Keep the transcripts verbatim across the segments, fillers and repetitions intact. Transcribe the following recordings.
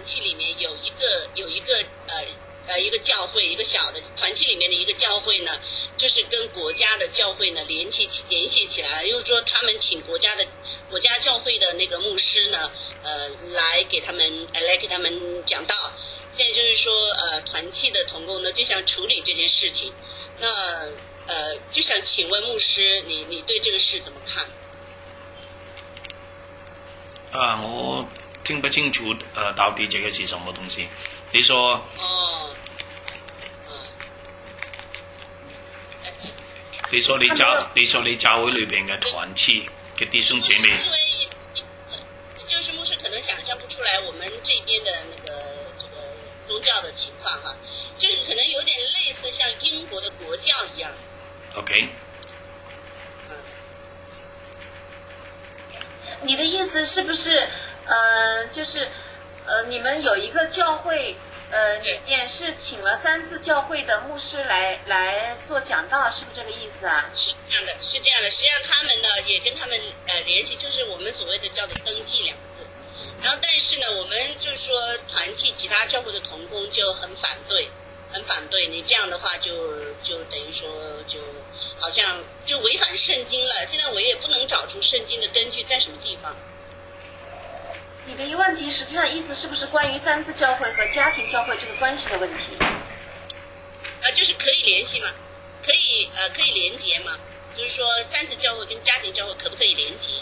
契里面有一个有一个呃呃一个教会，一个小的团契里面的一个教会呢，就是跟国家的教会呢联系起联系起来了，又说他们请国家的国家教会的那个牧师呢，呃，来给他们呃来给他们讲道。现在就是说，呃，团契的同工呢就想处理这件事情，那呃就想请问牧师，你你对这个事怎么看？ 啊，我听不清楚，呃，到底这个是什么东西？你说？ 哦。 你說你教，你說你教會裏邊嘅團契嘅弟兄姐妹， 因為就是牧師可能想象不出來我們這邊的那個這個宗教的情況哈，就是可能有點類似像英國的國教一樣。 OK。 你的意思是不是呃，就是呃，你們有一個教會？呃，里面是請了三次教會的牧師來來做講道，是不是這個意思啊？ 是這樣的，是這樣的。實際上他們呢也跟他們呃聯繫，就是我們所謂的叫做登記兩個字。然後但是呢，我們就是說團契其他教會的同工就很反對，很反對。你這樣的話就就等於說就好像就違反聖經了。現在我也不能找出聖經的根據在什麼地方。 你的一問題實際上意思是不是關於三次教會和家庭教會這個關係的問題？ 啊，就是可以聯繫嗎？可以呃可以連結嗎？就是說三次教會跟家庭教會可不可以連結？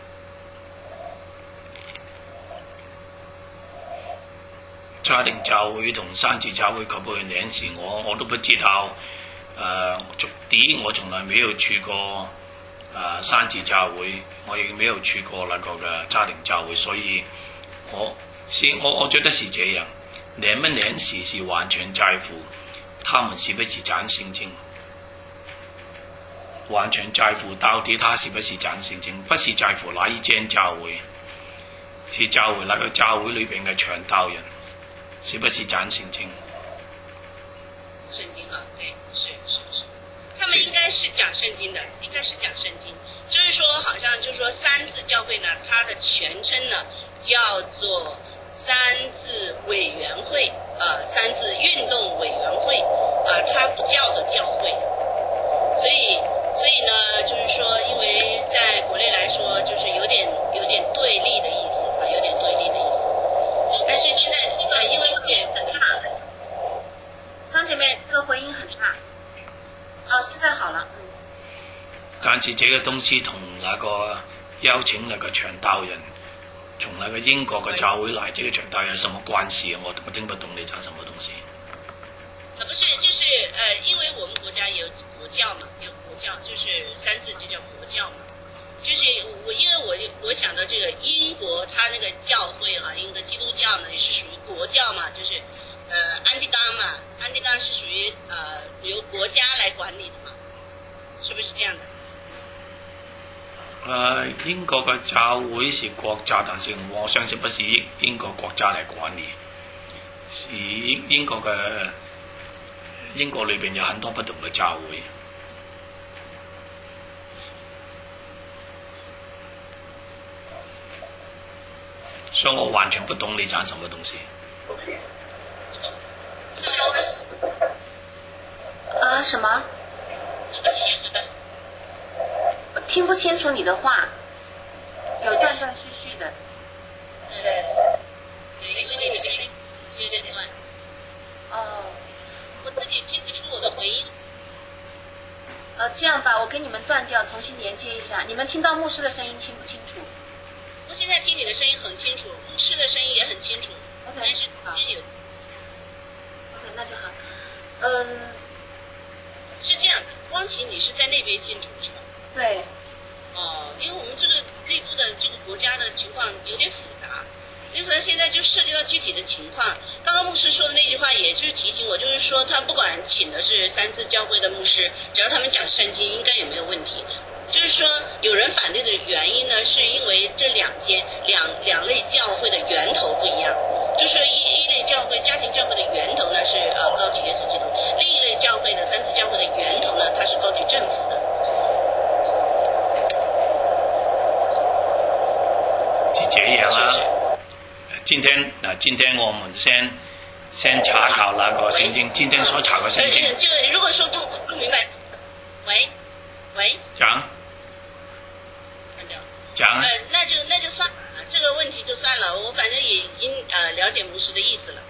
家庭教會同三次教會可不可以聯繫？我我都不知道。呃，第一我從來沒有去過。呃，三次教會，我亦沒有去過那個嘅家庭教會，所以我是我我覺得是這樣，聯不聯繫是完全在乎他們是不是講聖經，完全在乎到底他是不是講聖經，不是在乎哪一間教會，是教會那個教會裏邊嘅傳道人是不是講聖經。 聖經啊，對，是是是。他們應該是講聖經的，應該是講聖經，就是說，好像就是說三字教會呢，它的全稱呢叫做三字委員會，啊、呃，三字運動委員會，啊、呃，它不叫做教會，所以，所以呢，就是說，因為在國內來說，就是有點有點對立的意思，啊，有點對立的意思，但是現在啊，因為也很差， 張姐妹，這個回音很差。哦，現在好了。嗯。 但是這個東西同那個邀請那個傳道人，從那個英國嘅教會來，這個傳道人有什麼關係？我我聽不懂你講什麼東西。 啊，不是，就是呃，因為我們國家有國教嘛，有國教，就是三字就叫國教嘛。就是我，因為我我想到這個英國，它那個教會啊，英國基督教呢是屬於國教嘛，就是。呃，安地岡嘛，安地岡是屬於呃由國家來管理的嘛，是不是這樣的？ 呃，英國嘅教會是國家，但是我相信不是英國國家嚟管理，是英英國嘅英國裏邊有很多不同嘅教會。所以我完全不懂你講什麼東西。 啊，什麼？我聽不清楚你的話，有斷斷續續的。 對，因為你的聲音有點斷。 哦。 我自己聽不出我的回音。 呃，這樣吧，我給你們斷掉，重新連接一下。你們聽到牧師的聲音清不清楚？ 我現在聽你的聲音很清楚，牧師的聲音也很清楚。 OK， 但是好。 有。 OK，那就好。嗯。 是這樣的，光啟你是在那邊信主是吧？ 對。 哦，因為我們這個內部的這個國家的情況有點複雜，因為現在就涉及到具體的情況。剛剛牧師說的那句話，也就是提醒我，就是說他不管請的是三字教會的牧師，只要他們講聖經，應該也沒有問題。就是說，有人反對的原因呢，是因為這兩間兩兩類教會的源頭不一樣。就是說一一類教會家庭教會的源頭呢是呃高舉耶穌基督，另一類教會的三字教會的源頭呢，它是高舉政府的。 是這樣啊，這今天啊，今天我们先先查考那个圣经，今天所查的圣经。 呃，这个如果说不不明白，喂喂， 讲讲。 呃，那就那就算了，这个问题就算了。我反正也已经呃了解牧师的意思了。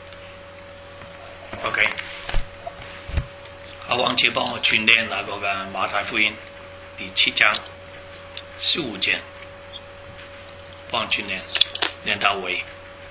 OK。阿王姐帮我串联那个嘅馬太福音第七章十五節，幫我串聯，連到尾。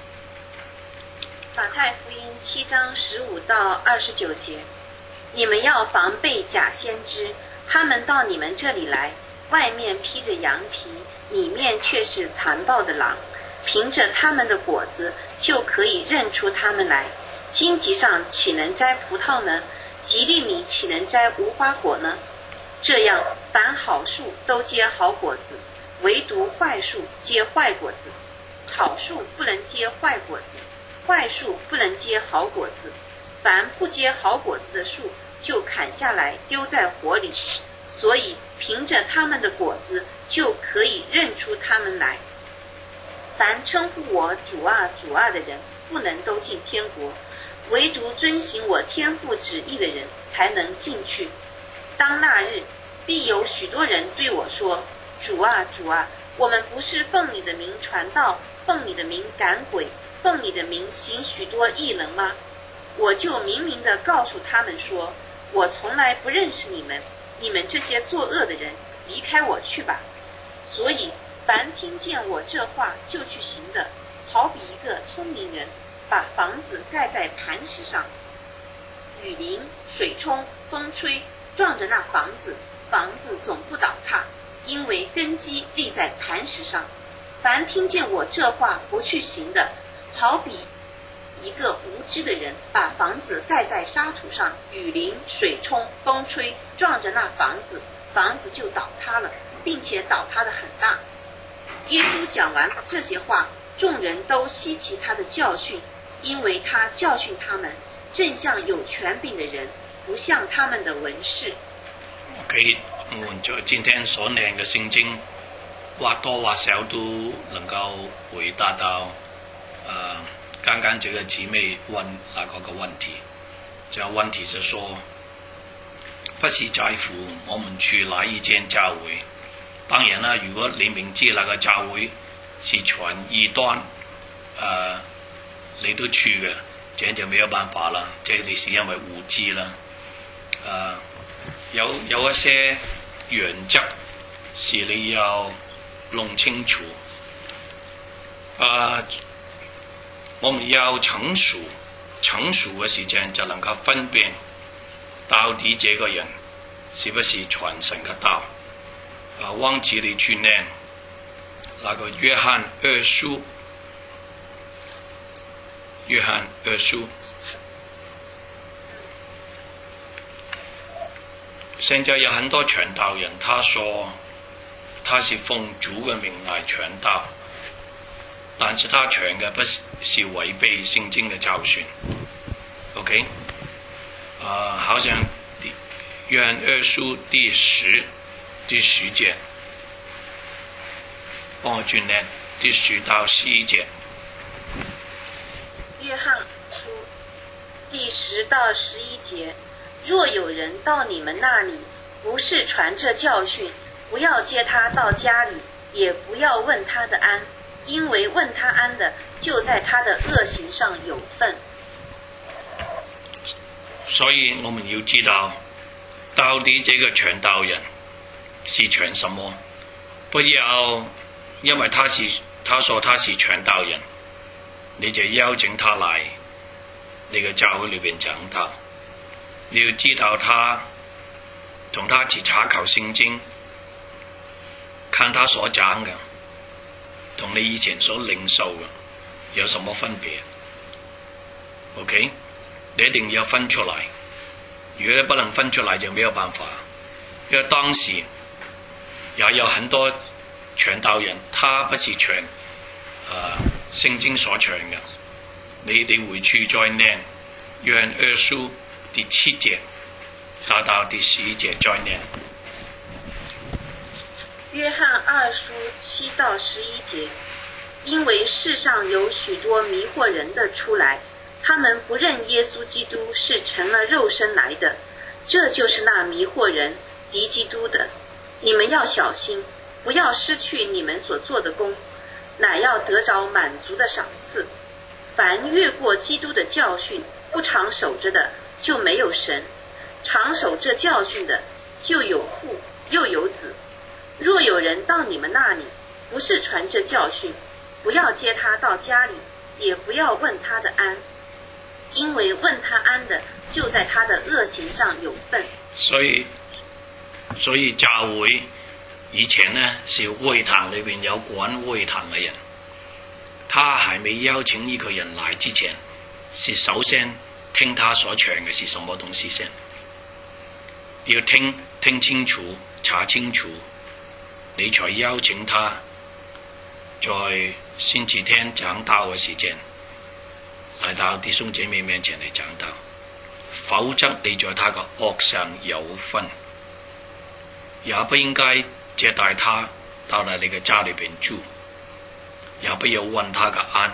马太福音七章十五到二十九节，你们要防备假先知，他们到你们这里来，外面披着羊皮，里面却是残暴的狼。凭着他们的果子，就可以认出他们来。荆棘上岂能摘葡萄呢？吉利米岂能摘无花果呢？这样，凡好树都结好果子，唯独坏树结坏果子。好树不能结坏果子，坏树不能结好果子。凡不结好果子的树，就砍下来丢在火里。所以，凭着他们的果子，就可以认出他们来。凡称呼我主啊主啊的人，不能都进天国，唯独遵行我天父旨意的人才能进去。当那日，必有许多人对我说：主啊主啊，我们不是奉你的名传道，奉你的名赶鬼，奉你的名行许多异能吗？我就明明地告诉他们说，我从来不认识你们，你们这些作恶的人，离开我去吧。所以凡听见我这话就去行的，好比一个聪明人，把房子盖在磐石上，雨淋、水冲、风吹，撞着那房子，房子总不倒塌，因为根基立在磐石上。凡听见我这话不去行的，好比一个无知的人，把房子盖在沙土上，雨淋、水冲、风吹，撞着那房子，房子就倒塌了，并且倒塌得很大。耶稣讲完这些话，众人都稀奇他的教训，因为他教训他们，正像有权柄的人，不像他们的文士。 OK， 我們就今天所念嘅聖經，或多或少都能夠回答到呃剛剛這個姊妹問那個個問題。這個問題就說，不是在乎我們去哪一間教會。當然啦，如果你明知那個教會是傳異端，呃你都去嘅，這就沒有辦法啦，這你是因為無知啦。呃有有一些原則是你要弄清楚。啊、呃，我們要成熟，成熟嘅時間就能夠分辨到底這個人是不是傳神嘅道。啊，忘記你去念那個約翰二書，約翰二書。現在有很多傳道人，他說他是奉主嘅名來傳道，但是他傳嘅不是是違背聖經嘅教訓。OK， 啊、呃，好像約翰二書第十第十節，幫我轉念第十到十一節。 約翰書第十到十一節。若有人到你们那里，不是传这教训，不要接他到家里，也不要问他的安，因为问他安的，就在他的恶行上有份。 所以我們要知道，到底這個傳道人是傳什麼？不要因為他是他說他是傳道人，你就邀請他來你嘅教會裏邊講道。你要知道他同他去查考聖經，看他所講嘅同你以前所領受嘅有什麼分別。 OK， 你一定要分出來，如果你不能分出來就沒有辦法。因為當時也有很多傳道人，他不是傳呃聖經所傳嘅。你哋回去再念約翰二書第七節到到第十一節再念。 約翰二書七到十一節， 因为世上有许多迷惑人的出来，他们不认耶稣基督是成了肉身来的，这就是那迷惑人敌基督的。你们要小心，不要失去你们所做的功，乃要得着满足的赏赐。凡越过基督的教训不常守着的，就没有神；常守这教训的，就有父又有子。若有人到你们那里，不是传这教训，不要接他到家里，也不要问他的安，因为问他安的，就在他的恶行上有份。 所以，所以教會以前呢，是會堂裏邊有管會堂嘅人，他還未邀請呢個人來之前，是首先聽他所唱嘅是什麼東西先，要聽聽清楚、查清楚，你才邀請他在星期天講道嘅時間來到弟兄姐妹面前嚟講道，否則你在他嘅惡上有分，也不應該接待他到嚟你嘅家裏邊住，也不要問他嘅安。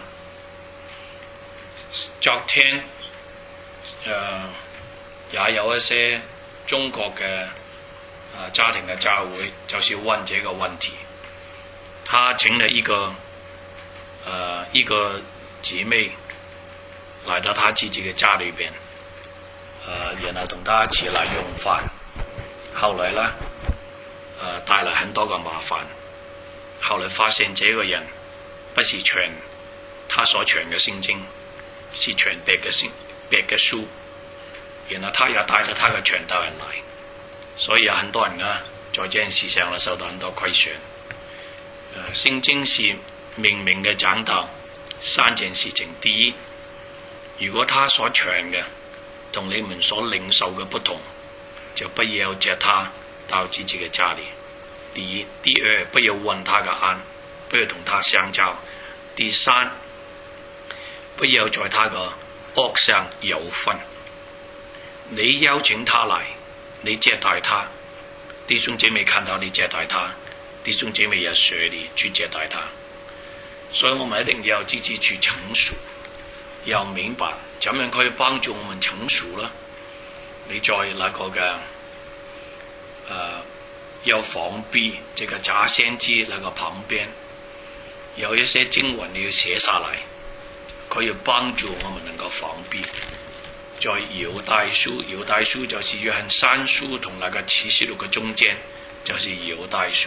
昨天誒、呃、也有一些中國嘅、呃、家庭嘅教會就是問這個問題，他請了一個呃一個姊妹來到他自己嘅家裏邊，呃然後同他一起來用飯，後來呢呃帶來很多個麻煩，後來發現這個人不是傳他所傳嘅聖經，是傳別嘅聖別嘅書，然後他也帶咗他嘅傳道人來，所以有很多人呢在這件事上呢受到很多虧損。呃聖經是明明嘅講道三件事情，第一，如果他所傳嘅同你們所領受嘅不同，就不要接他到自己嘅家裏。第一，第二，不要問他嘅安，不要同他相交。第三，不要在他嘅惡上有分。你邀請他來，你接待他，弟兄姐妹看到你接待他，弟兄姐妹也學你去接待他。所以我們一定要自己去成熟，要明白怎樣可以幫助我們成熟呢？你在那個嘅呃要防備這個假先知那個旁邊有一些經文你要寫下來，可以幫助我們能夠防備。在猶大書，猶大書就是約翰三書同那個啟示錄嘅中間，就是猶大書。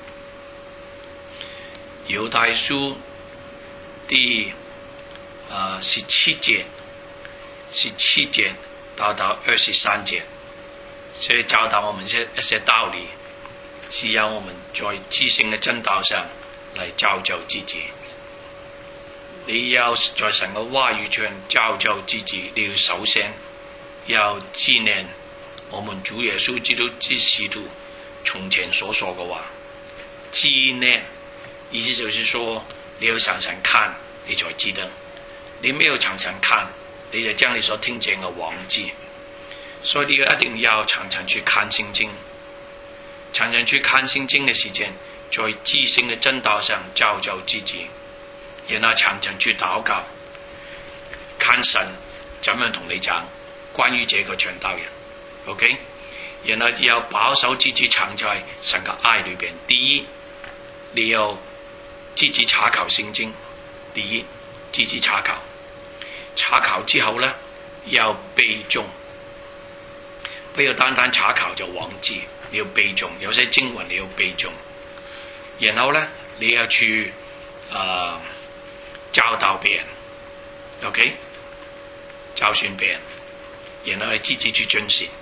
猶大書第啊十七節，十七節到到二十三節，所以教導我們一些一些道理，是要我們在知性嘅真道上嚟造就自己。你要在神嘅話語上造就自己，你要首先要紀念我們主耶穌基督之使徒從前所說嘅話。紀念意思就是說，你要常常看，你才記得；你沒有常常看，你就將你所聽見嘅忘記。所以你一定要常常去看聖經，常常去看聖經嘅時間，在知性嘅真道上造就自己。然後常常去禱告，看神怎樣同你講關於這個傳道人 ，OK？ 然後要保守自己藏在神嘅愛裏邊。第一，你要自己查考聖經；第一，自己查考，查考之後呢，要背誦，不要單單查考就忘記，你要背誦，有些經文你要背誦。然後呢，你要去啊。呃教導別人 ，OK？ 教訓別人，然後你自己去遵循。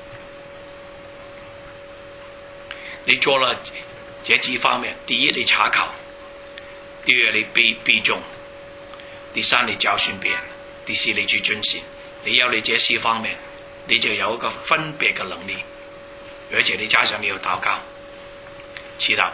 你做了這幾方面，第一你查考，第二你背背誦，第三你教訓別人，第四你去遵循。你有你這四方面，你就有一個分別嘅能力，而且你加上你要禱告、祈禱。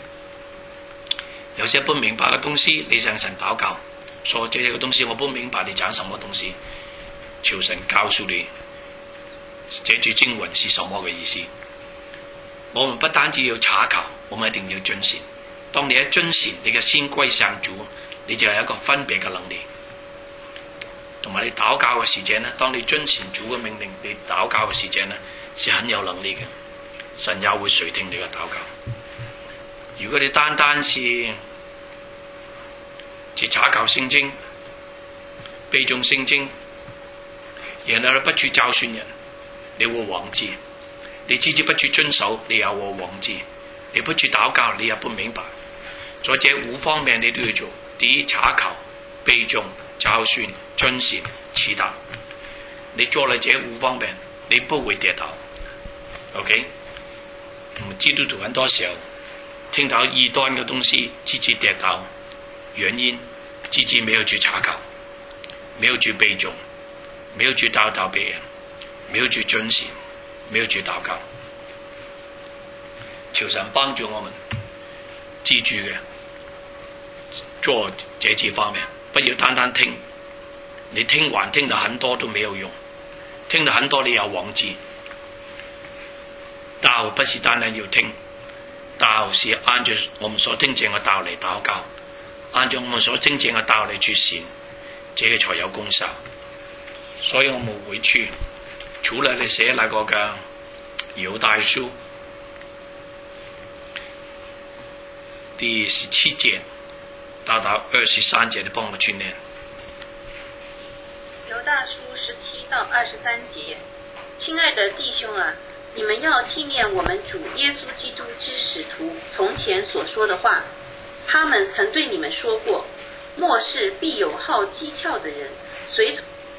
有些不明白嘅東西，你向神禱告。說這個東西我不明白，你講什麼東西？求神告訴你，這句經文是什麼嘅意思？我們不單止要查考，我們一定要遵循。當你一遵循，你嘅心歸向主， 你就有一個分別嘅能力。同埋你禱告嘅時間呢，當你遵循主嘅命令，你禱告嘅時間呢，是很有能力嘅，神也會垂聽你嘅禱告。如果你單單是只查考聖經、背誦聖經，然後不去教訓人，你會忘記；你自己不去遵守，你也會忘記；你不去禱告，你也不明白。在這五方面你都要做：第一，查考、背誦、教訓、遵循、祈禱。你做了這五方面，你不會跌倒。OK？ 基督徒很多時候聽到異端嘅東西，自己跌倒，原因自己沒有去查考，沒有去背誦，沒有去教導別人，沒有去遵循，沒有去禱告。求神幫助我們記住嘅，做這幾方面，不要單單聽。你聽完聽到很多都沒有用，聽到很多你又忘記。道不是單單要聽，道是按照我們所聽見嘅道嚟禱告，按照我們所聽見嘅道嚟去行，這個才有功效。所以我們回去，除了你寫那個嘅猶大書第十七節到到二十三節，你幫我去念。 猶大書十七到二十三節，親愛的弟兄啊，你們要紀念我們主耶穌基督之使徒從前所說的話，他們曾對你們說過，末世必有好譏誚的人，隨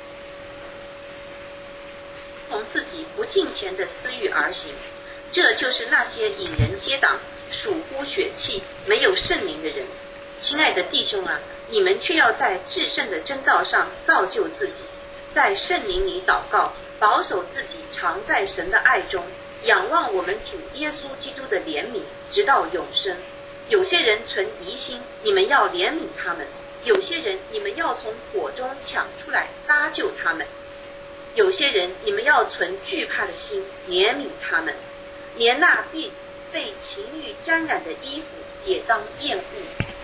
從自己不敬虔的私欲而行，這就是那些引人結黨、屬乎血氣、沒有聖靈的人。親愛的弟兄啊，你們卻要在至聖的真道上造就自己，在聖靈裡禱告，保守自己常在神的愛中，仰望我們主耶穌基督的憐憫，直到永生。有些人存疑心，你們要憐憫他們；有些人你們要從火中搶出來搭救他們；有些人你們要存懼怕的心，憐憫他們。連那被被情欲沾染的衣服也當厭惡。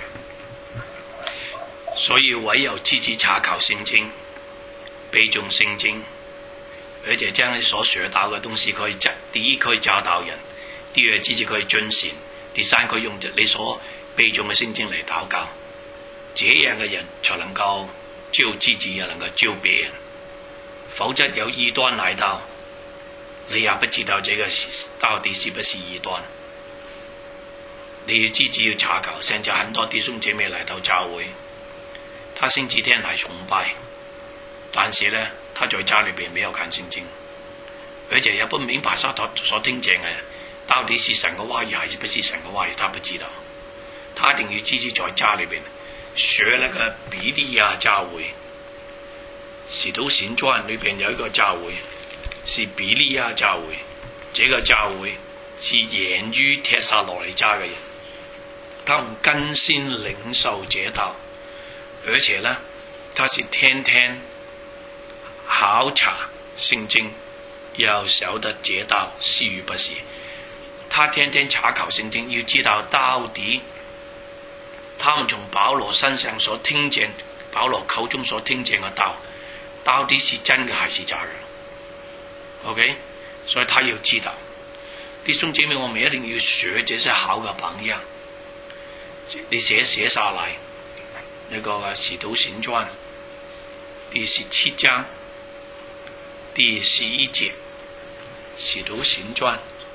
所以唯有自己查考聖經、背誦聖經，而且將你所學到嘅東西可以教，第一可以教導人，第二自己可以遵循，第三可以用你所背誦嘅聖經嚟禱告。這樣嘅人才能夠救自己，也能夠救別人。否則有異端來到，你也不知道這個到底是不是異端。你要自己要查考。現在很多弟兄姐妹來到教會，他星期天嚟崇拜，但是呢，他在家裏邊沒有看聖經，而且也不明白所所聽見嘅到底是神嘅話語還是不是神嘅話語，他不知道。他一定要自己在家裏邊學那個比利亞教會，使徒行傳裏邊有一個教會是比利亞教會，這個教會是源於帖撒羅尼迦嘅人，他們更先領受這道，而且呢，他是天天考察聖經，要曉得這道是與不是。他天天查考聖經，要知道到底他們從保羅身上所聽見，保羅口中所聽見嘅道，到底是真嘅還是假嘅 ？OK， 所以他要知道。弟兄姐妹，我們一定要學這些好嘅榜樣。你寫寫下來，那個《使徒行傳》第十七章第十一節，《使徒行傳》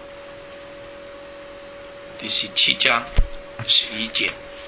第十七章十一節，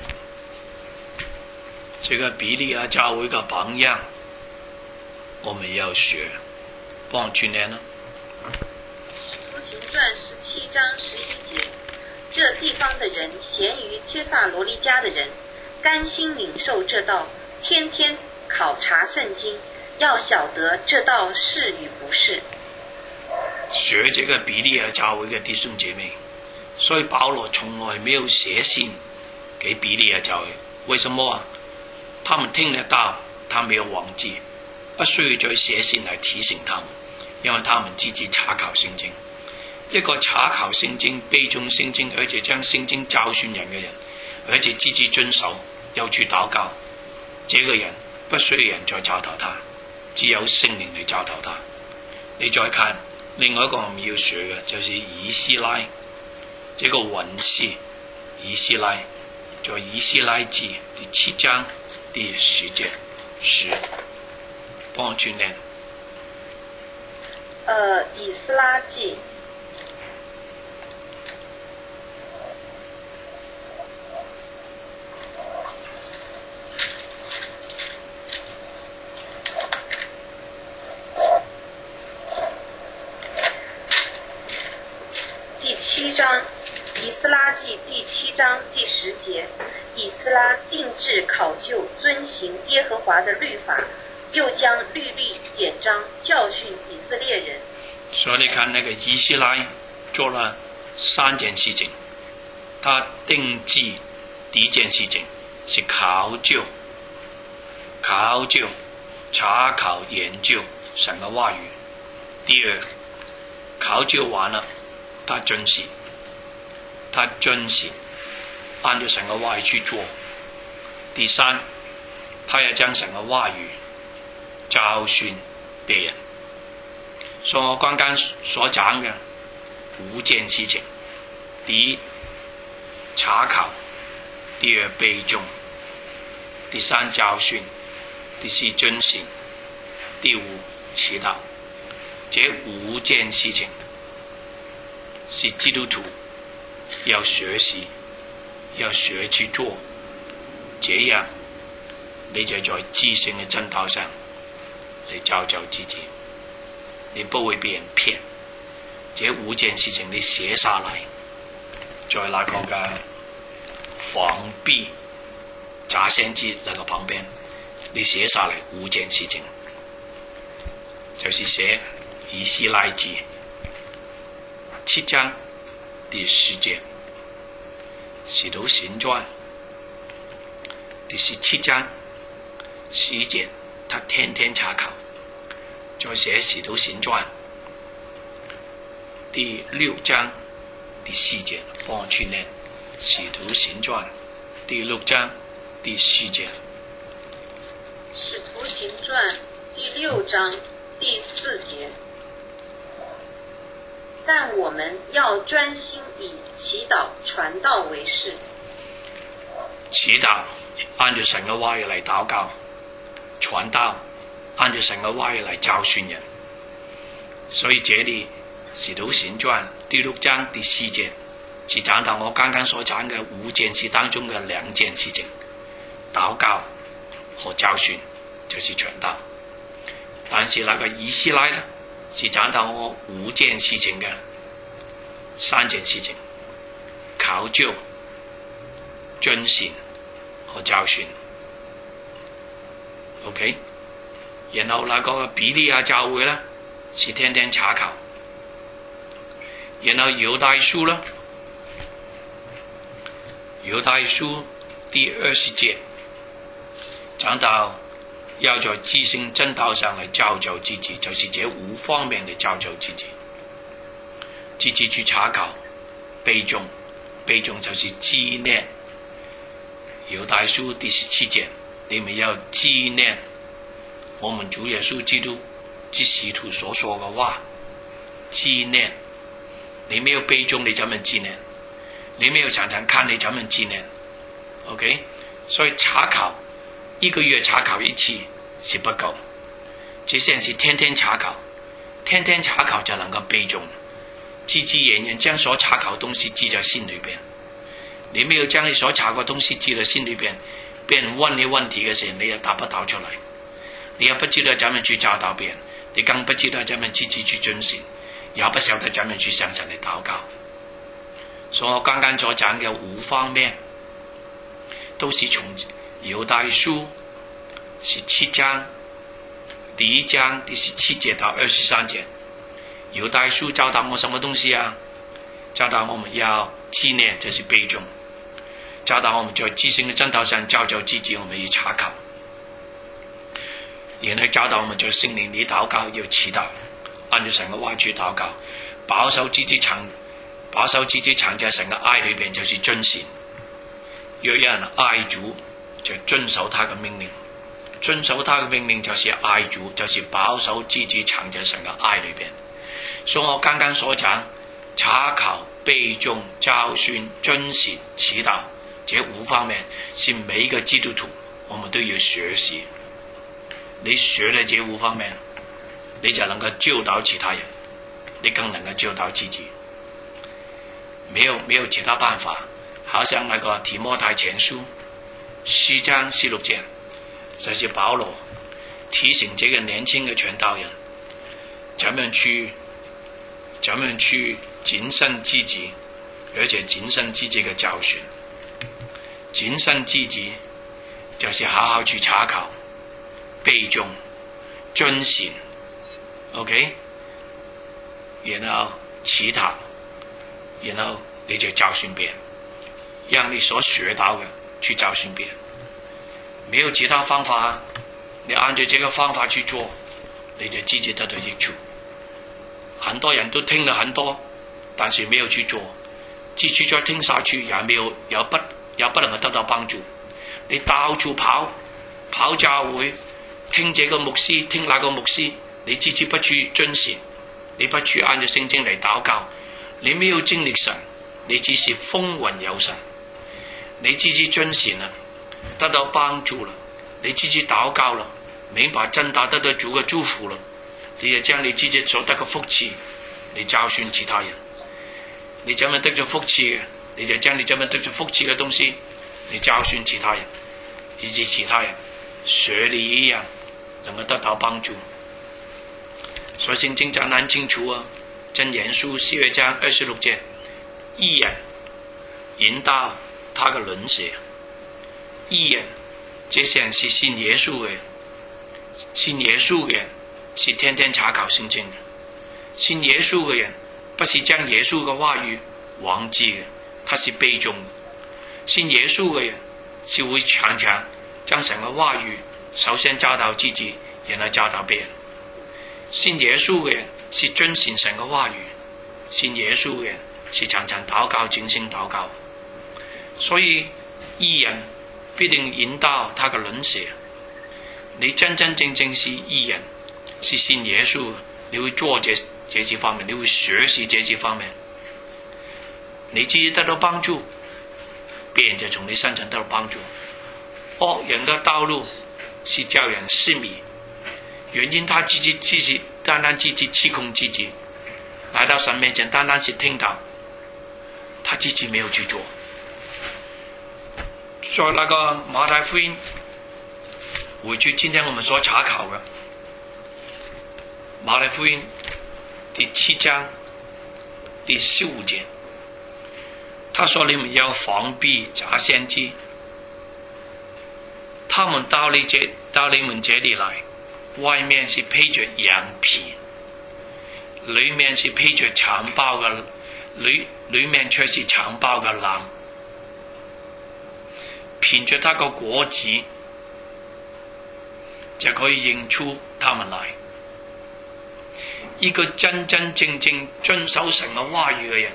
這個比利亞教會嘅榜樣，我們要學。幫我去念啦。 使徒行傳十七章十一節，這地方的人咸於帖撒羅尼迦的人，甘心領受這道，天天考察聖經，要曉得這道是與不是。 學這個比利亞教會嘅弟兄姐妹，所以保羅從來沒有寫信給比利亞教會。為什麼啊？他們聽得到，他沒有忘記，不需要再寫信來提醒他們，因為他們自己查考聖經。一個查考聖經、背誦聖經，而且將聖經教訓人嘅人，而且自己遵守，又去禱告， 這個人不需要人再教導他，只有聖靈嚟教導他。你再看另外一個我們要學嘅，就是以斯拉，這個文士以斯拉，在以斯拉記第七章第十節，十，幫我轉念。 呃，以斯拉記第七章，以斯拉记第七章第十节，以斯拉定制考究遵行耶和华的律法，又将律例典章教训以色列人。 所以你看那個以斯拉做了三件事情，他定制第一件事情是考究，考究查考研究神的話語。第二，考究完了他遵行，他遵行按照神的話語去做。第三，他要將神的話語教訓別人。所以我剛剛所講嘅五件事情，第一查考，第二背誦，第三教訓，第四遵行，第五祈禱。這五件事情是基督徒要學習，要學去做，這樣你就在知性嘅真道上嚟造就自己，你不會被人騙。這五件事情你寫下來，在那個嘅防備假先知那個旁邊，你寫下來五件事情，就是寫以斯拉記七章第十節，使徒行傳第十七章十一節，他天天查考。再寫使徒行傳第六章第四節，幫我去念使徒行傳第六章第四節。 使徒行傳第六章第四節，但我們要專心以祈禱傳道為事。 祈禱按照神嘅話語嚟禱告，傳道按照神嘅話語嚟教訓人。所以這裏使徒行傳第六章第四節是講到我剛剛所講嘅五件事當中嘅兩件事情，禱告和教訓就是傳道。但是那個以斯拉呢，是講到我五件事情嘅三件事情，考究、遵行和教訓。 OK， 然後那個比利亞教會呢，是天天查考。然後猶大書呢，猶大書第二十節講到要在知性真道上嚟造就自己，就是這五方面嚟造就自己。自己去查考、背誦，背誦就是紀念。猶大書第十七節，你們要紀念我們主耶穌基督之使徒所說嘅話，紀念。你沒有背誦，你怎麼紀念？你沒有常常看，你怎麼紀念 ？OK， 所以查考一個月查考一次是不夠，這些人是天天查考，天天查考就能夠背誦，自自然然將所查考的東西記在心裏邊。你沒有將你所查過東西記在心裏邊，別人問你問題嘅時候，你又答不到出來，你又不知道怎麼去教導別人，你更不知道怎麼自己去遵循，也不曉得怎麼去向神嚟禱告。所以我剛剛所講嘅五方面，都是從猶大書十七章第一章第十七節到二十三節。猶大書教導我什麼東西啊？教導我們要紀念，這是背誦；教導我們在知性的真道上造就自己，我們要查考；然後教導我們在聖靈裏禱告，要祈禱，按照神嘅話去禱告，保守自己藏，保守自己藏在神嘅愛裏邊，就是遵行。若有人愛主，就遵守他嘅命令， 遵守他嘅命令就是愛主，就是保守自己藏在神嘅愛裏邊。所以我剛剛所講查考、背誦、教訓、遵循、祈禱這五方面是每一個基督徒我們都要學習。你學了這五方面，你就能夠教導其他人，你更能夠教導自己。沒有沒有其他辦法，好像那個提摩太前書四章十六節，就是保羅提醒這個年輕嘅傳道人，怎樣去怎樣去謹慎自己，而且謹慎自己嘅教訓。謹慎自己就是好好去查考、背誦、遵循 ，OK， 然後祈禱，然後你就教訓別人，讓你所學到嘅去教訓別人。沒有其他方法，你按照這個方法去做，你就自己得到益處。很多人都聽了很多，但是沒有去做，繼續再聽下去也沒有，也不也不能夠得到幫助。你到處跑，跑教會，聽這個牧師，聽那個牧師，你自己不去遵循，你不去按照聖經嚟禱告，你沒有經歷神，你只是風聞有神。你自己遵循了，得到幫助了，你自己禱告了，明白真道，得到主嘅祝福了，你就將你自己所得嘅福氣，你教訓其他人。你怎麼得咗福氣嘅，你就將你怎麼得咗福氣嘅東西，你教訓其他人，以致其他人學你一樣能夠得到幫助。所以聖經講得很清楚啊，箴言書四月章二十六節，義人引導他嘅鄰舍。義人，這些人是信耶穌嘅人，信耶穌嘅人是天天查考聖經嘅，信耶穌嘅人不是將耶穌嘅話語忘記嘅，他是背誦。信耶穌嘅人是會常常將神嘅話語首先教導自己，然後教導別人。信耶穌嘅人是遵循神嘅話語，信耶穌嘅人是常常禱告、靜心禱告。所以義人必定引導他嘅鄰舍。你真真正正是義人，是信耶穌，你會做這這幾方面，你會學習這幾方面，你自己得到幫助，別人就從你身上得到幫助。惡人的道路是叫人失迷，原因他自己自己單單自己欺控自己，來到神面前單單是聽到，他自己沒有去做。在那個馬太福音回去今天我們所查考的馬太福音第七章第十五節，他說你們要防避假先知，他們到你這到你們這裏來，外面是披着羊皮，裏面是披着殘暴嘅，裏裏面卻是殘暴嘅狼。憑着他個果子就可以認出他們來。一個真真正正遵守神嘅話語嘅人，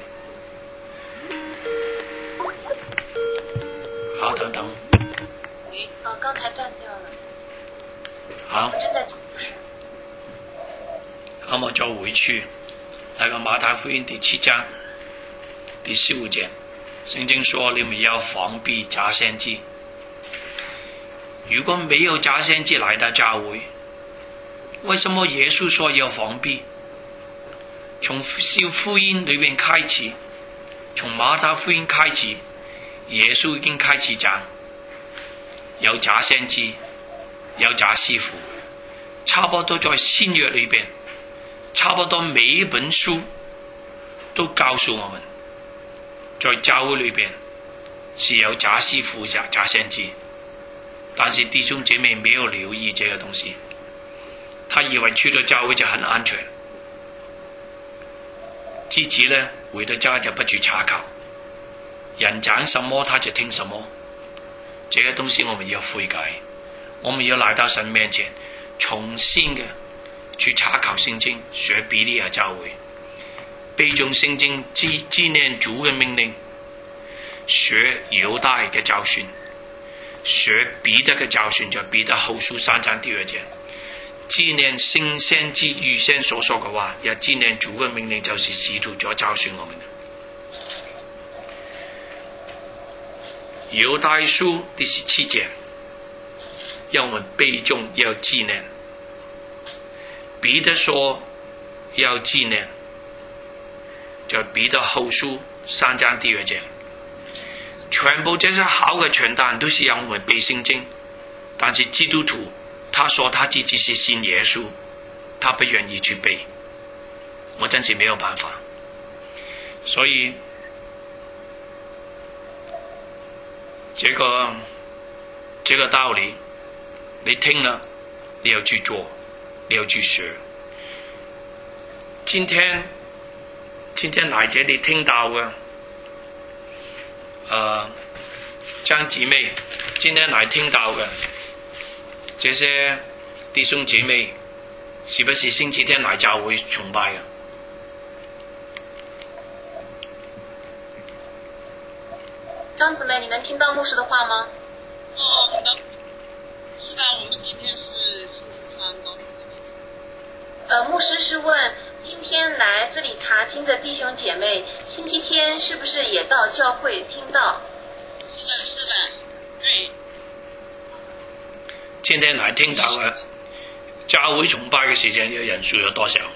好，等等。 哦，剛才斷掉了。 好。 正在講故事。 好，我再回去那個馬太福音第七章第十五節。聖經說你們要防避假先知。如果沒有假先知來到教會，為什麼耶穌說要防避？從小福音裏面開始，從馬太福音開始，耶穌已經開始講有假先知，有假師傅，差不多在新約裏邊，差不多每一本書都告訴我們，在教會裏邊是有假師傅、假假先知，但是弟兄姐妹沒有留意這個東西，他以為去到教會就很安全，自己呢回到家就不去查考，人講什麼他就聽什麼，這個東西我們要悔改，我們要來到神面前，重新嘅去查考聖經，學比利亞教會，背誦聖經，紀念主嘅命令，學猶大嘅教訓， 学彼得嘅教訓，就彼得後書三章第二節，紀念聖先知預先所說嘅話，也紀念主嘅命令，就是使徒所教訓我們。猶大書第十七節，要我們背誦，要紀念。彼得說要紀念，就彼得後書三章第二節。全部這些好嘅傳單都是讓我們背聖經，但是基督徒他說他自己是信耶穌，他不願意去背，我真是沒有辦法。所以這個這個道理你聽了，你要去做，你要去學。今天今天來這裏聽到嘅呃，張姊妹今天來聽到嘅這些弟兄姐妹，是不是星期天來教會崇拜嘅？ 張姊妹，你能聽到牧師的話嗎？ 哦，能。是的，我們今天是星期三到這裡。 呃，牧師是問，今天來這裡查經的弟兄姐妹，星期天是不是也到教會聽到？ 是的，是的，對。 今天來聽到嘅教會崇拜嘅時間嘅人數有多少？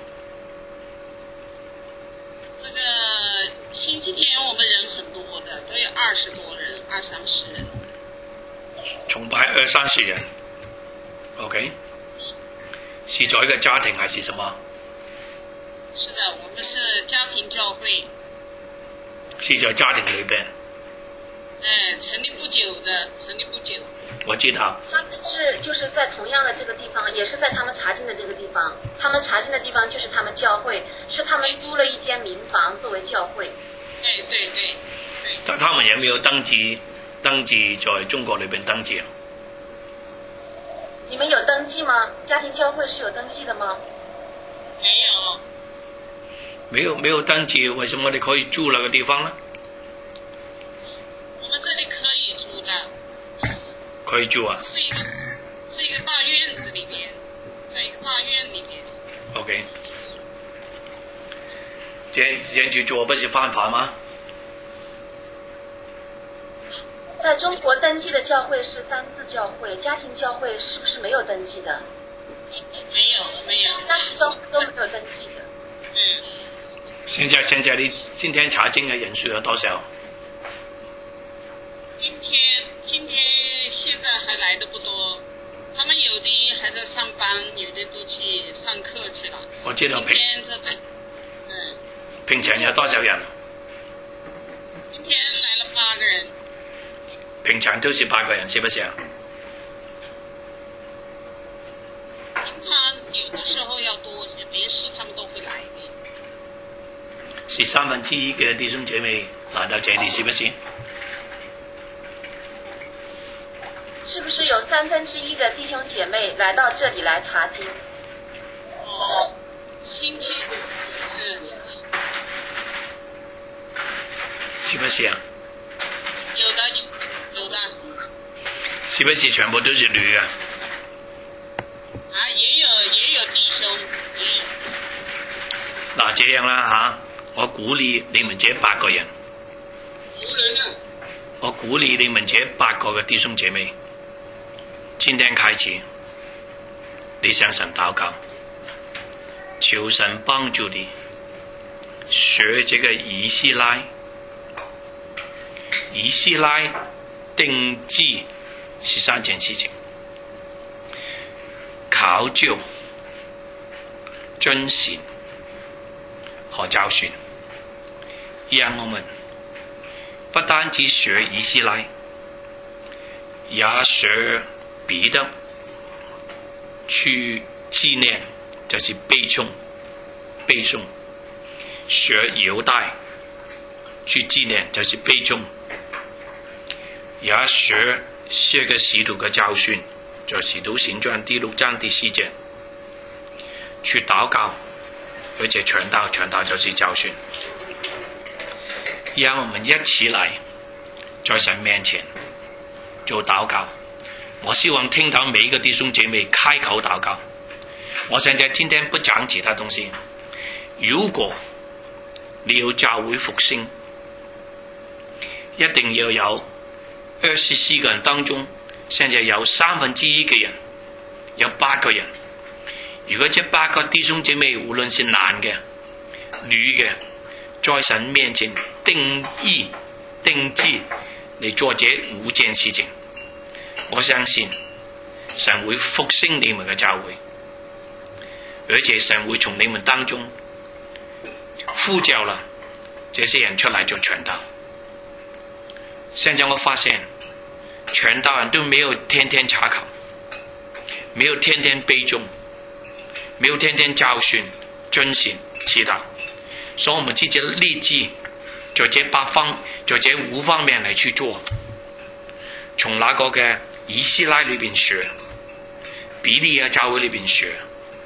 這個星期天我們人很多的，都有二十多人，二三十人。 崇拜二三十人 ，OK。是在一個家庭還是什麼？ 是的，我們是家庭教會。 是在家庭裏邊。 哎，成立不久的，成立不久。 我知道。 他們是就是在同樣的這個地方，也是在他們查經的這個地方。他們查經的地方就是他們教會，是他們租了一間民房作為教會。 對對對對。 但他們有沒有登記？登記在中國裏邊登記啊？ 你們有登記嗎？家庭教會是有登記的嗎？ 沒有。 沒有沒有登記，為什麼你可以住那個地方呢？ 我們這裡可以住的。 可以住啊？ 是一個是一個大院子裡面，在一個大院裡面。 OK。這這樣去做不是犯法嗎？ 在中國登記的教會是三自教會，家庭教會是不是沒有登記的？ 沒有，沒有。 家庭教會都沒有登記的。 嗯。 現在現在你今天查經的人數有多少？ 今天今天現在還來的不多，他們有的還在上班，有的都去上課去了。 我知道。 今天這個，嗯。 平常有多少人？ 今天來了八個人。 平常都是八個人，是不是啊？ 平常有的時候要多些，沒事他們都會來的。 是三分之一嘅弟兄姐妹來到這裡，是不是？ 是不是有三分之一的弟兄姐妹來到這裡來查經？ 哦，星期嗯， 是不是啊？ 有的有。有的， 是不是全部都是女啊？ 啊，也有也有弟兄，也有。 嗱，這樣啦吓，我鼓勵你們這八個人。 有人啊！ 我鼓勵你們這八個嘅弟兄姐妹，今天開始，你向神禱告，求神幫助你學這個以斯拉，以斯拉。定記是三件事情：考究、遵循和教訓。讓我們不單止學以斯拉，也學彼得去紀念，就是背誦背誦；學猶大去紀念，就是背誦。也學這個使徒嘅教訓，在使徒行傳第六章第四節，去禱告，而且傳道，傳道就是教訓。讓我們一起來在神面前做禱告。 我希望听到每一个弟兄姐妹开口祷告。我现在今天不讲其他东西。如果你要教會復興，一定要有二十四個人當中，現在有三分之一嘅人，有八個人。如果這八個弟兄姐妹，無論是男嘅、女嘅，在神面前定意定志嚟做這五件事情，我相信神會復興你們嘅教會，而且神會從你們當中呼叫了這些人出來做傳道。現在我發現傳道人都沒有天天查考，沒有天天背誦，沒有天天教訓遵循祈禱，所以我們自己立志在這八方在這五方面嚟去做，從那個嘅以斯拉裏邊學，比利亞教會裏邊學，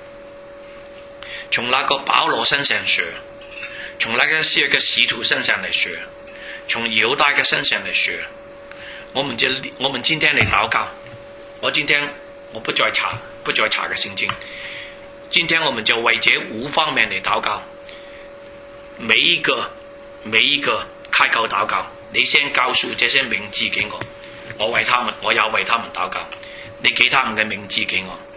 從那個保羅身上學，從那個些個使徒身上嚟學，從猶大嘅身上嚟學。我們就我們今天嚟禱告，我今天我不再查不再查嘅聖經，今天我們就為這五方面嚟禱告。每一個每一個開口禱告，你先告訴這些名字給我，我為他們，我也為他們禱告。你給他們嘅名字給我。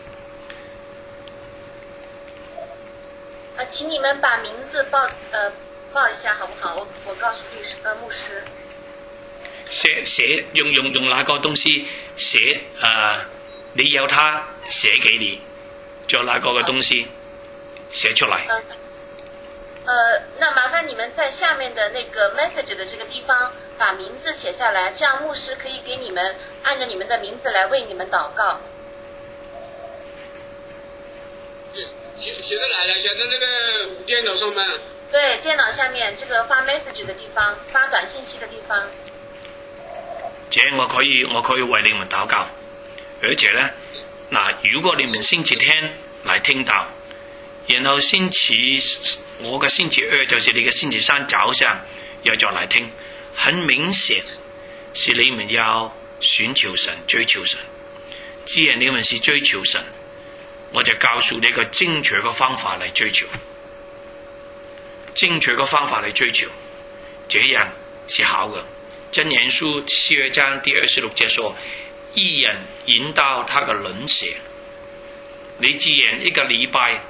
呃，請你們把名字報呃報一下好不好？我我告訴律師呃牧師。 寫寫用用用那個東西寫呃，你要他寫給你，就那個嘅東西寫出來。 呃呃，那麻煩你們在下面的那個 message 的這個地方把名字寫下來，這樣牧師可以給你們按照你們的名字來為你們禱告。 寫寫在哪裡？寫在那個電腦上面。 對，電腦下面這個發 message 的地方，發短信息的地方。 這我可以我可以為你們禱告，而且呢，嗱，如果你們星期天來聽到，然後星期我嘅星期二就是你嘅星期三早上要再來聽，很明顯是你們要尋求神追求神。既然你們是追求神，我就告訴你一個正確嘅方法嚟追求，正確嘅方法嚟追求，這樣是好嘅。箴言書四二章第二十六節說，義人引導他嘅鄰舍。你既然一個禮拜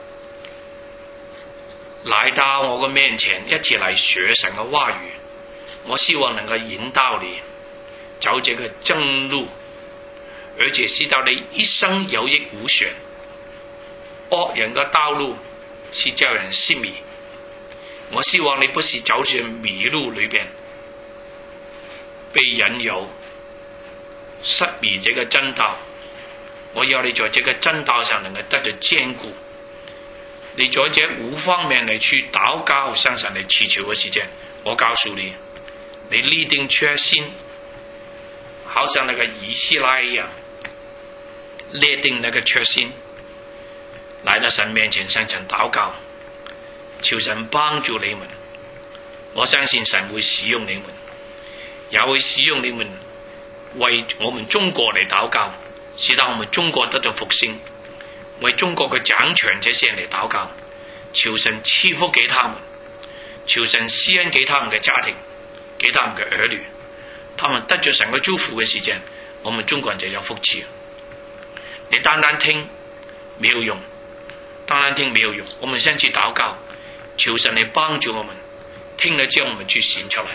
來到我嘅面前，一起嚟學神嘅話語，我希望能夠引導你走這個正路，而且使到你一生有益無損。惡人嘅道路是叫人失迷，我希望你不是走在迷路裏邊被引誘失迷這個真道，我要你在這個真道上能夠得到堅固。你在這五方面嚟去禱告向神嚟祈求嘅時間，我告訴你，你立定決心，好像那個以斯拉一樣，立定那個決心，來到神面前向神禱告，求神幫助你們。我相信神會使用你們，也會使用你們為我們中國嚟禱告，使到我們中國得到復興，為中國嘅長長這些人嚟禱告，求神賜福給他們，求神施恩給他們嘅家庭，給他們嘅兒女，他們得着神嘅祝福嘅時間，我們中國人就有福氣。你單單聽沒有用，單單聽沒有用，我們先去禱告，求神嚟幫助我們，聽了之後我們去行出來。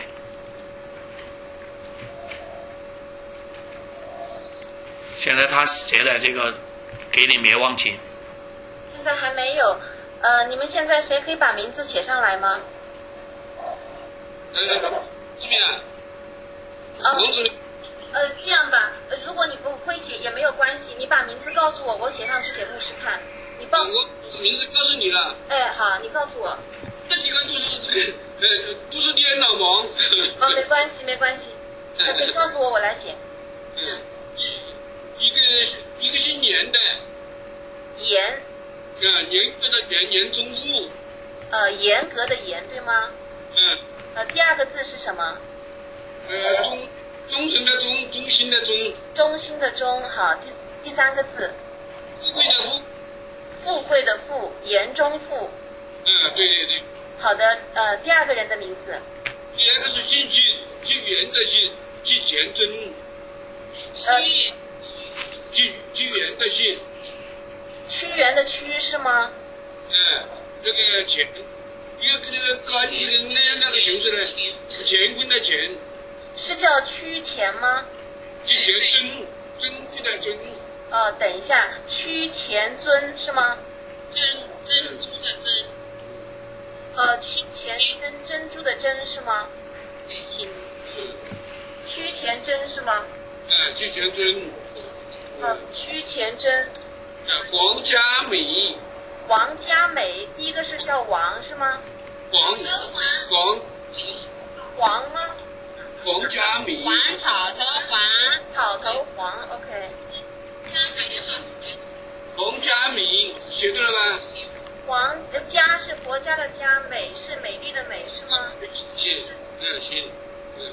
現在他寫的這個給你滅亡期， 現在還沒有。呃，你們現在誰可以把名字寫上來嗎？ 呃，這邊啊。 哦。呃，這樣吧，如果你不會寫也沒有關係，你把名字告訴我，我寫上去給牧師看。你報。 我名字告訴你了。 哎，好，你告訴我。 這幾個都是呃都是電腦盲。 哦，沒關係，沒關係。你告訴我，我來寫。 嗯。一個一個是年的， 嚴， 呃，嚴格的嚴，嚴中物， 呃，嚴格的嚴，對嗎？ 嗯。 呃，第二個字是什麼？ 呃，中忠诚的忠，忠心的忠。 中心的中，好，第第三个字。 富贵的富。 富贵的富，言中富。 嗯，对对对。 好的，呃，第二个人的名字。 第二个是兴趣，去圆的兴，去钱真。 呃， 去去圆的兴。 屈原的屈是吗？ 嗯，这个钱，一个那个干，一个那那个形式的乾坤的乾。 是叫屈前吗？ 去钱真，珍贵的珍。 哦，等一下，屈前尊是吗？ 珍珍珠的珍。 呃，屈前珍珍珠的珍是吗？ 对，是是。 屈前珍是吗？ 哎，屈前珍。 呃，屈前珍。 王佳美。 王佳美，第一个是叫王是吗？ 王王王吗？ 王佳美。 黄草头黄。 草头黄 ，OK。 王佳美，写对了吗？ 王家是国家的家，美是美丽的美是吗？ 是，嗯，行，嗯。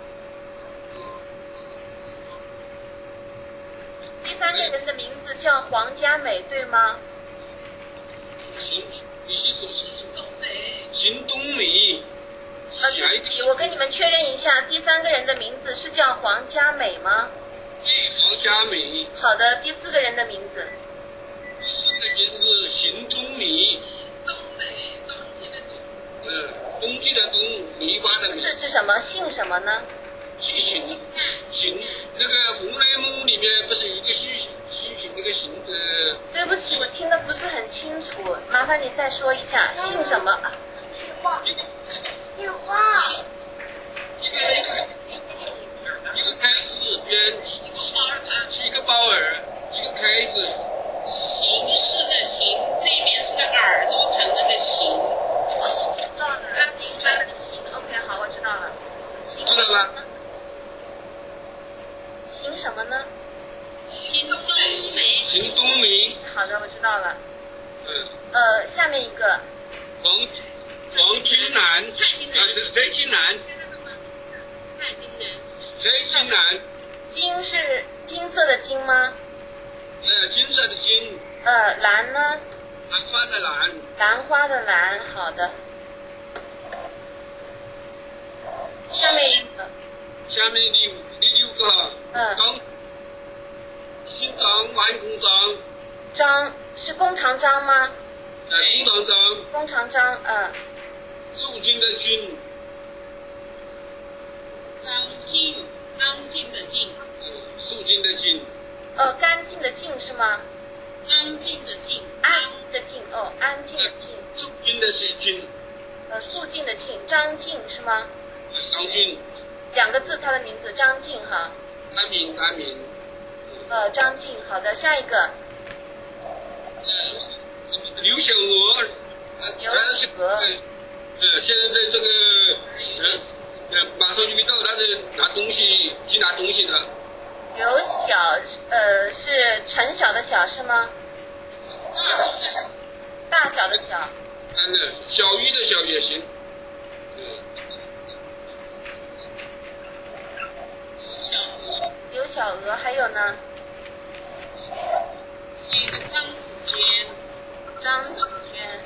第三个人的名字叫黄佳美，对吗？ 行，你先说行东美。行东美。 啊，对不起，我跟你们确认一下，第三个人的名字是叫黄佳美吗？ 对，黄佳美。 好的，第四个人的名字。 第四个人是行东美。行东美，冬季的冬。嗯，冬季的冬，梅花的梅。 这是什么？姓什么呢？ 姓邢，邢那个《红楼梦》里面不是有一个姓姓邢那个邢呃。 对不起，我听得不是很清楚，麻烦你再说一下，姓什么？电话。电话。 一个一个开始边七个包耳，一个开始。 形式的形，这边是个耳朵旁那个形。 哦，知道了，安定山的形。OK， 好，我知道了。行知道吗？ 行什么呢？ 行东梅。 行东梅。 好的，我知道了。 嗯。 呃，下面一个。 黄黄金南。啊，谁谁金南？ 蔡金南。 谁金南？ 金是金色的金吗？ 呃，金色的金。 呃，兰呢？ 兰花的兰。 兰花的兰，好的。下面一个。 下面第五第六个哈。 嗯。 张。姓张，完工张。 张是弓长张吗？ 呃，弓长张。 弓长张，嗯。 肃静的静。 张静，安静的静。 嗯，肃静的静。 呃，干净的净是吗？ 安静的静。 安静的静，哦，安静的静。 肃静的是静。 呃，肃静的静，张静是吗？ 张静。 两个字，他的名字张静哈。 安民，安民。 呃，张静，好的，下一个。 呃，刘小娥。 刘小娥。 呃，现在在这个呃呃，马上就会到，他是拿东西去拿东西的。 刘小，呃，是陈小的小是吗？大小的小。 嗯，那小鱼的小也行。嗯。 刘小娥，还有呢？ 一个张子娟。 张子娟。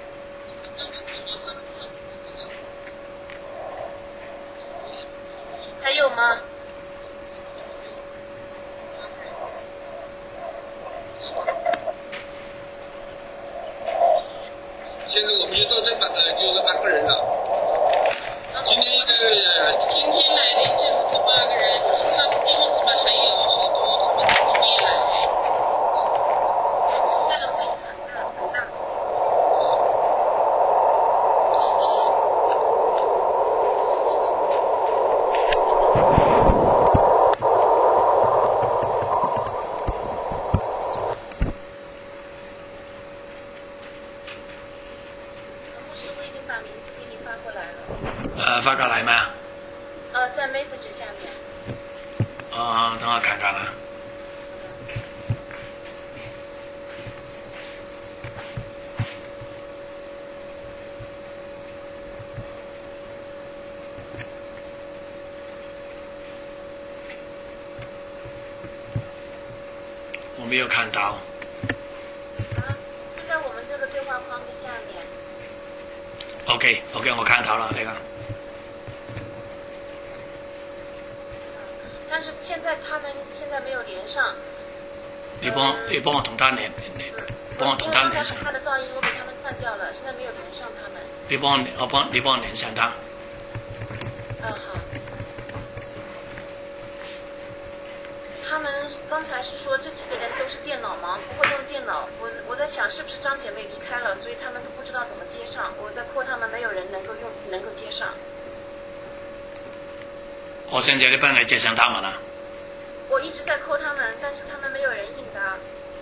还有吗？ 现在我们就到这八呃，就是八个人了。今天这个今天来的就是这八个人，其他的地方是不是还有好多他们没来？ 这个很大很大。 呃，发过来吗？ 呃，在 message 下面。 啊、等我看看啦。 没有看到。 啊，就在我们这个对话框的下面。 OK OK， 我看到了那个。 但是现在他们现在没有连上。 你帮、 呃、 你帮我同他连，连帮我同他连上。 他的噪音我给他们换掉了，现在没有连上他们。 你帮我，我帮你帮我连上他。 嗯，好。他们刚才是说这几个人都是电脑盲，不会用电脑。我我在想是不是张姐妹离开了，所以他们都不知道怎么接上。我在扣他们，没有人能够用能够接上。 我现在你帮你接上他们了。 我一直在扣他们，但是他们没有人应答。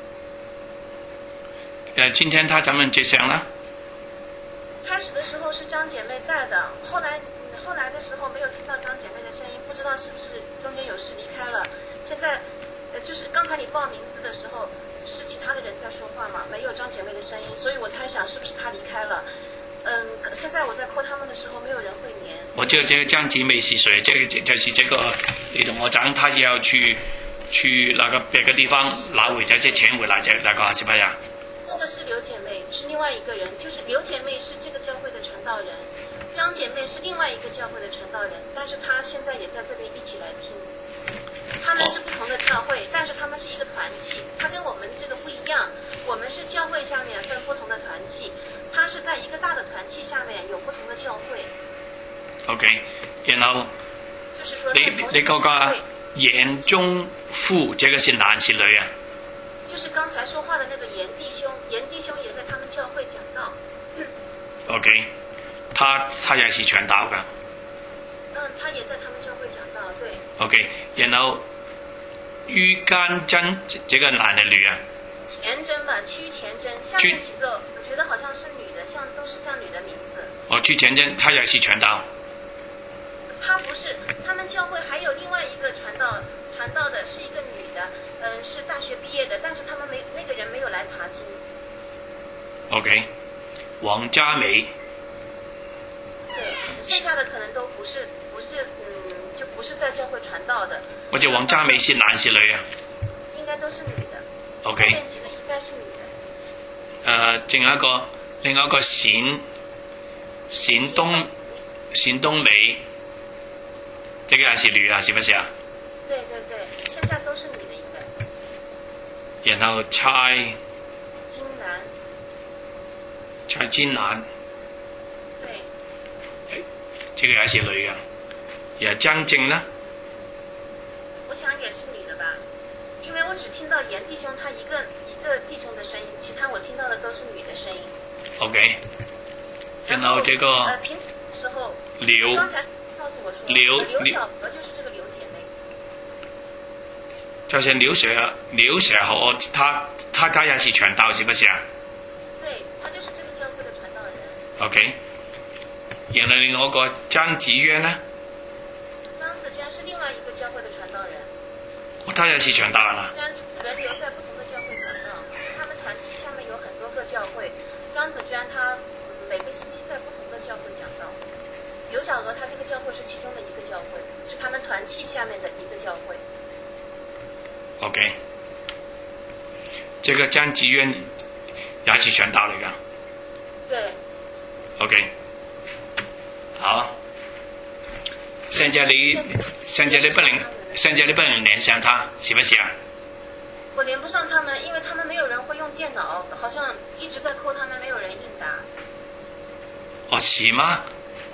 呃，今天他咱们接上了。 开始的时候是张姐妹在的，后来后来的时候没有听到张姐妹的声音，不知道是不是中间有事离开了。现在呃，就是刚才你报名字的时候，是其他的人在说话嘛，没有张姐妹的声音，所以我猜想是不是她离开了。嗯，现在我在扣他们的时候，没有人会连。 我知道这个张姐妹是谁，这个就是这个你同我讲，他要去去那个别个地方拿回这些钱回来，这那个是不是啊？ 那个是刘姐妹，是另外一个人，就是刘姐妹是这个教会的传道人，张姐妹是另外一个教会的传道人，但是她现在也在这边一起来听。他们是不同的教会，但是他们是一个团契，他跟我们这个不一样，我们是教会下面分不同的团契，他是在一个大的团契下面有不同的教会。 OK， 然後就是說你你嗰個嚴中富，這個是男是女啊？ 就是剛才說話的那個嚴弟兄，嚴弟兄也在他們教會講道。嗯、 OK， 他他也是傳道噶。 嗯，他也在他們教會講道，對。 OK， 然後于干真這個男的女啊？ 前真吧，屈前真，下面幾個我覺得好像是女的，像都是像女的名字。 哦，屈前真，他也是傳道。 他不是，他們教會還有另外一個傳道傳道的是一個女的，嗯，是大學畢業的，但是他們沒那個人沒有來查經。 OK， 王嘉美。 對，剩下的可能都不是，不是，嗯，就不是在教會傳道的。 或者王嘉美是男是女啊？ 應該都是女的。 OK。 後面幾個應該是女的。 誒、呃，仲有一個，另外一個冼冼東冼東美，這個也是女啊，是不是啊？ 對對對，剩下都是女的應該。 然後蔡金蘭。 蔡金蘭。 對。 這個也是女嘅。然後張靜呢？ 我想也是女的吧，因為我只聽到嚴弟兄他一個一個弟兄的聲音，其他我聽到的都是女的聲音。 OK。然後這個呃，平時的時候， 劉， 剛才告訴我說， 劉劉小娥就是這個劉姐妹。 就是劉雪，劉雪和他他他也是傳道，是不是啊？ 對，他就是這個教會的傳道人。 OK。然後另外一個張子淵呢？ 張子娟是另外一個教會的傳道人。 他也是傳道人啊？ 人流在不同的教會傳道，他們團契下面有很多個教會。張子娟她每個星期在不同的教會講道。劉小娥她這個教會是其中的一個教會，是他們團契下面的一個教會。 OK。這個張子淵也是傳道嚟㗎。 對。 OK。好。現在你現在你不能現在你不能連上他，是不是啊？ 我連不上他們，因為他們沒有人會用電腦，好像一直在扣他們，沒有人應答。 哦，是嗎？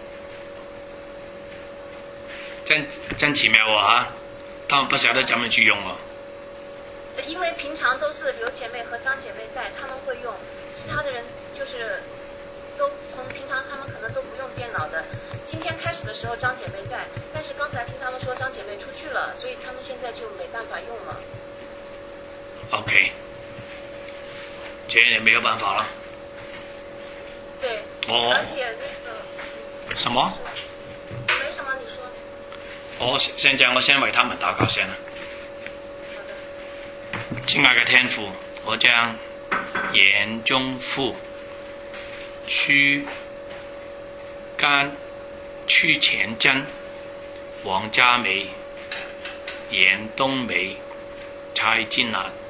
真真奇妙喎嚇，他們不曉得怎麼去用哦。 因為平常都是劉姐妹和張姐妹在，他們會用，其他的人就是都從平常他們可能都不用電腦的。今天開始的時候張姐妹在，但是剛才聽他們說張姐妹出去了，所以他們現在就沒辦法用了。 OK， 這也沒有辦法了。 對。 哦。 而且那個。 什麼？ 沒什麼，你說。 我現在我先為他們禱告先啦。 好的。 親愛嘅天父，我將嚴中富、屈干、屈前真、王嘉美、嚴東美、蔡金蘭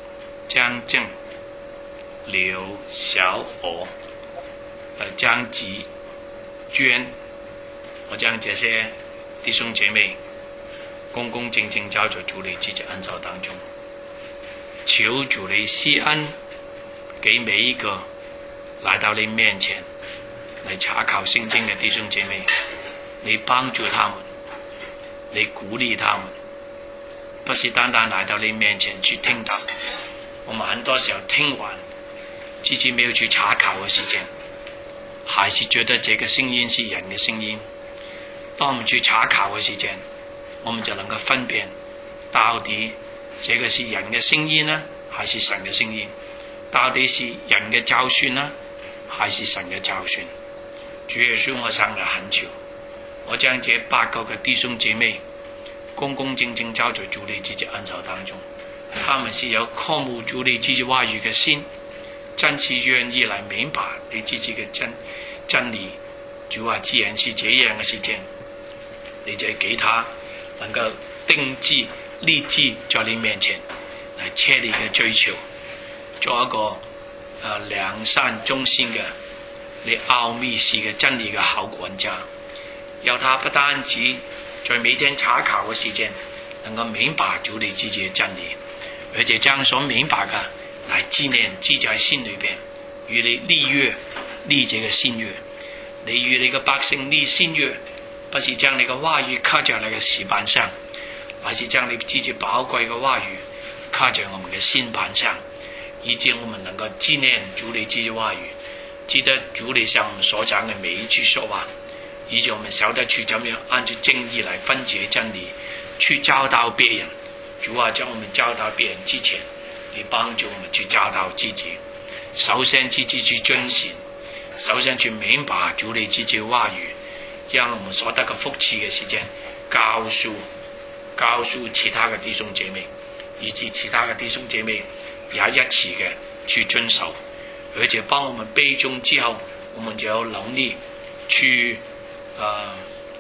江正、刘小娥、呃江吉、娟，我将这些弟兄姐妹恭恭敬敬交在主你自己恩召当中，求主你施恩给每一个来到你面前来查考圣经的弟兄姐妹，你帮助他们，你鼓励他们，不是单单来到你面前去听到。我们很多时候听完自己没有去查考的事情，还是觉得这个声音是人的声音。当我们去查考的时间，我们就能够分辨到底这个是人的声音呢，还是神的声音？到底是人的教训呢，还是神的教训？主耶稣，我向你恳求，我将这八个嘅弟兄姐妹恭恭敬敬交在主你自己恩召当中，他们是有渴慕主你自己话语嘅心，真是愿意来明白你自己嘅真真理。主啊，既然是这样嘅事情，你就给他能够定志立志在你面前来切力嘅追求，做一个呃良善忠心嘅你奥秘式嘅真理嘅好管家。要他不单止在每天查考嘅时间能够明白主你自己嘅真理，而且将所明白嘅来纪念记在心里边，与你立约立这个新约。你与你嘅百姓立新约，不是将你嘅话语刻在你嘅石板上，而是将你自己宝贵嘅话语刻在我们嘅心板上，以致我们能够纪念主你自己话语，记得主你向我们所讲嘅每一句说话，以致我们晓得去怎样按照正义来分解真理，去教导别人。主啊，在我们教导别人之前，你帮助我们去教导自己，首先自己去遵循，首先去明白主你自己话语，让我们所得嘅福气嘅时间告诉告诉其他嘅弟兄姐妹，以致其他嘅弟兄姐妹也一起嘅去遵守，而且帮我们背誦之後，我們就有能力去呃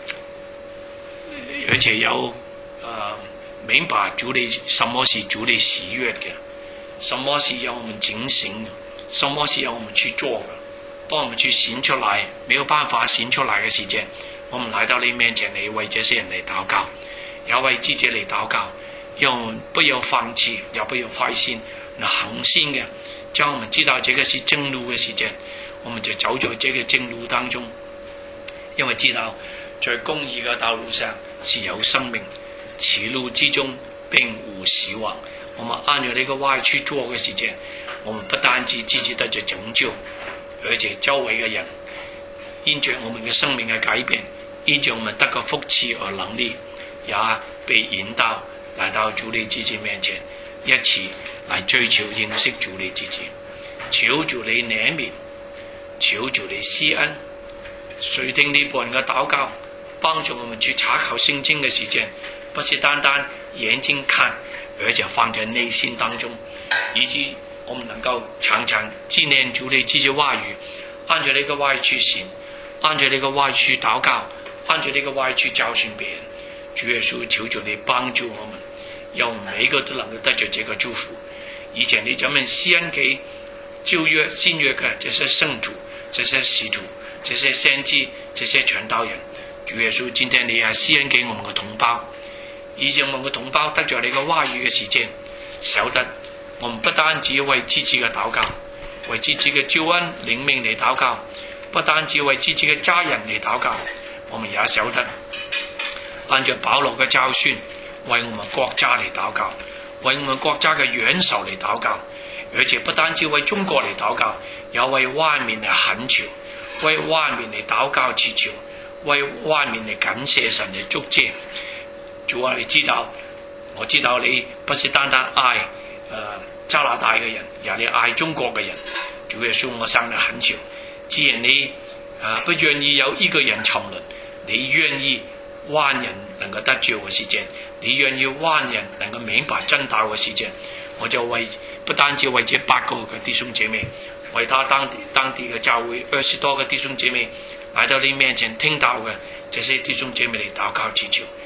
而且有呃明白主你什麼是主你喜悅嘅，什麼是要我們警醒嘅，什麼是要我們去做嘅，幫我們去顯出來，沒有辦法顯出來嘅時間，我們來到你面前嚟為這些人嚟禱告，也為自己嚟禱告，讓我們不要放棄，也不要灰心，那恒心嘅，將我們知道這個是正路嘅時間，我們就走在這個正路當中，因為知道在公義嘅道路上是有生命，此路之中並無死亡。我們按照呢個歪去做嘅時間，我們不單止自己得着拯救，而且周圍嘅人因着我們嘅生命嘅改變，因着我們得個福氣和能力，也被引導來到主你自己面前，一起來追求認識主你自己。求主你憐憫，求主你施恩，垂聽呢半嘅禱告，幫助我們去查考聖經嘅時間，不是單單眼睛看，而且放在內心當中，以致我們能夠常常紀念主你自己話語，按照你嘅話語去行，按照你嘅話語去禱告，按照你嘅話語去教訓別人。主耶穌，求主你幫助我們，讓我們每一個都能夠得着這個祝福。以前你怎麼施恩給舊約新約嘅這些聖徒、這些使徒、這些先知、這些傳道人，主耶穌，今天你也施恩給我們嘅同胞，以致我們嘅同胞得着你嘅話語嘅時間，曉得我們不單止為自己嘅禱告，為自己嘅救恩靈命嚟禱告，不單止為自己嘅家人嚟禱告，我們也曉得按照保羅嘅教訓，為我們國家嚟禱告，為我們國家嘅元首嚟禱告，而且不單止為中國嚟禱告，也為外面嚟懇求，為外面嚟禱告祈求，為外面嚟感謝神嚟祝謝。主啊，你知道，我知道你不是單單愛呃加拿大嘅人，也你愛中國嘅人。主耶穌，我向你懇求，既然你呃不願意有一個人沉淪，你願意萬人能夠得救嘅時間，你願意萬人能夠明白真道嘅時間，我就為不單止為這八個嘅弟兄姐妹，為他當地當地嘅教會二十多個弟兄姐妹來到你面前聽到嘅這些弟兄姐妹嚟禱告祈求。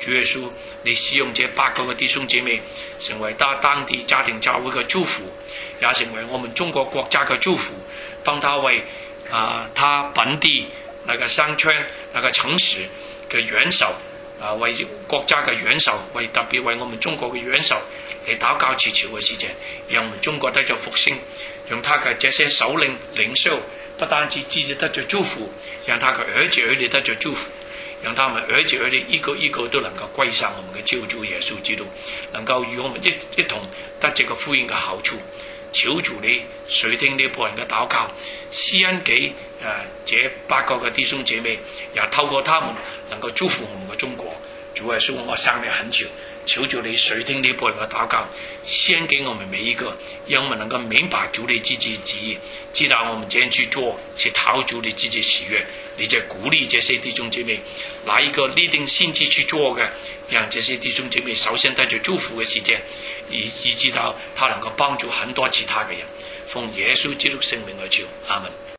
主耶稣，你使用这八个嘅弟兄姐妹，成為他當地家庭教會嘅祝福，也成為我們中國國家嘅祝福。幫他為啊，他本地那個商圈、那個城市嘅元首啊，為國家嘅元首，為特別為我們中國嘅元首嚟禱告祈求嘅事情，讓我們中國得咗復興，讓他嘅這些首領領袖不單止自己得咗祝福，讓他嘅兒子兒女得咗祝福。讓他們兒子兒女一個一個都能夠歸向我們嘅救主耶穌基督，能夠與我們一一同得這個福音嘅好處。求主你垂聽呢僕人嘅禱告，施恩給誒這八個嘅弟兄姐妹，也透過他們能夠祝福我們嘅中國。主耶穌，我向你懇求，求主你垂聽呢僕人嘅禱告，施恩給我們每一個，讓我們能夠明白主你自己旨意，知道我們這樣去做是討主你自己喜悅。你就鼓勵這些弟兄姐妹，哪一個立定心志去做嘅，讓這些弟兄姐妹首先帶着祝福嘅事情，以以知道他能夠幫助很多其他嘅人。奉耶穌基督聖名而求，阿門。